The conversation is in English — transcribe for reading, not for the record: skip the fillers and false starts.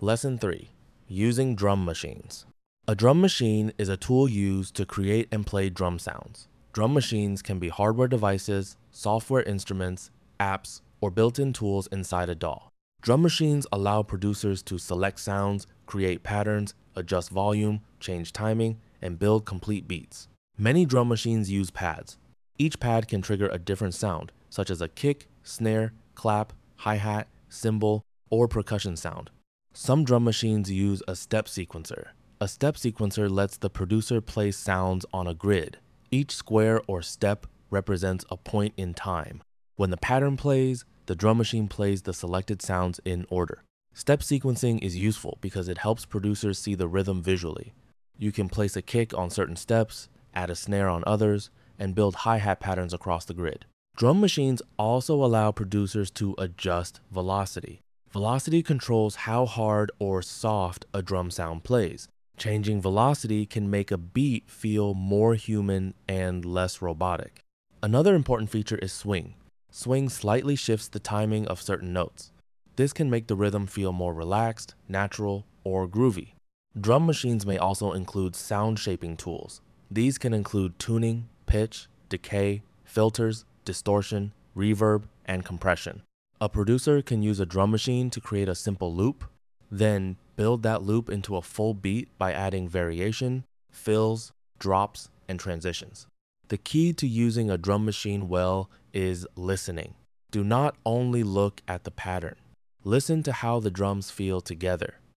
Lesson 3. Using drum machines. A drum machine is a tool used to create and play drum sounds. Drum machines can be hardware devices, software instruments, apps, or built-in tools inside a DAW. Drum machines allow producers to select sounds, create patterns, adjust volume, change timing, and build complete beats. Many drum machines use pads. Each pad can trigger a different sound, such as a kick, snare, clap, hi-hat, cymbal, or percussion sound. Some drum machines use a step sequencer. A step sequencer lets the producer place sounds on a grid. Each square or step represents a point in time. When the pattern plays, the drum machine plays the selected sounds in order. Step sequencing is useful because it helps producers see the rhythm visually. You can place a kick on certain steps, add a snare on others, and build hi-hat patterns across the grid. Drum machines also allow producers to adjust velocity. Velocity controls how hard or soft a drum sound plays. Changing velocity can make a beat feel more human and less robotic. Another important feature is swing. Swing slightly shifts the timing of certain notes. This can make the rhythm feel more relaxed, natural, or groovy. Drum machines may also include sound shaping tools. These can include tuning, pitch, decay, filters, distortion, reverb, and compression. A producer can use a drum machine to create a simple loop, then build that loop into a full beat by adding variation, fills, drops, and transitions. The key to using a drum machine well is listening. Do not only look at the pattern. Listen to how the drums feel together.